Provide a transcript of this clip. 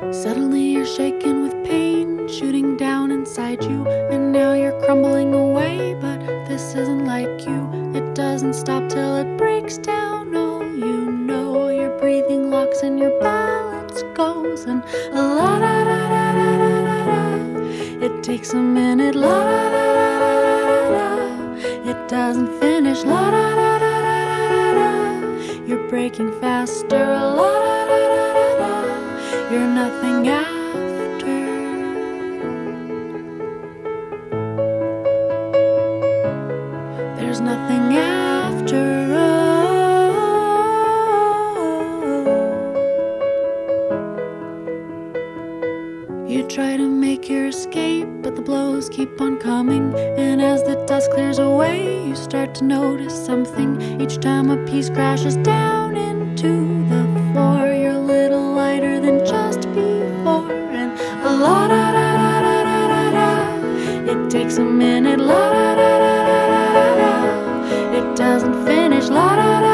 Suddenly you're shaken with pain, shooting down inside you, and now you're crumbling away. But this isn't like you, it doesn't stop till it breaks down. Oh, you know your breathing locks and your balance goes, and la da da da da da da da. It takes a minute, la da da da da da da. It doesn't finish, la da da da da da da. You're breaking faster, la da da da da da. You're nothing after. There's nothing after. You try to make your escape, but the blows keep on coming. And as the dust clears away, you start to notice something. Each time a piece crashes down into the floor, you're a little lighter than just before. And la da da da da da da da. It takes a minute, la da da da da da da. It doesn't finish, la da da.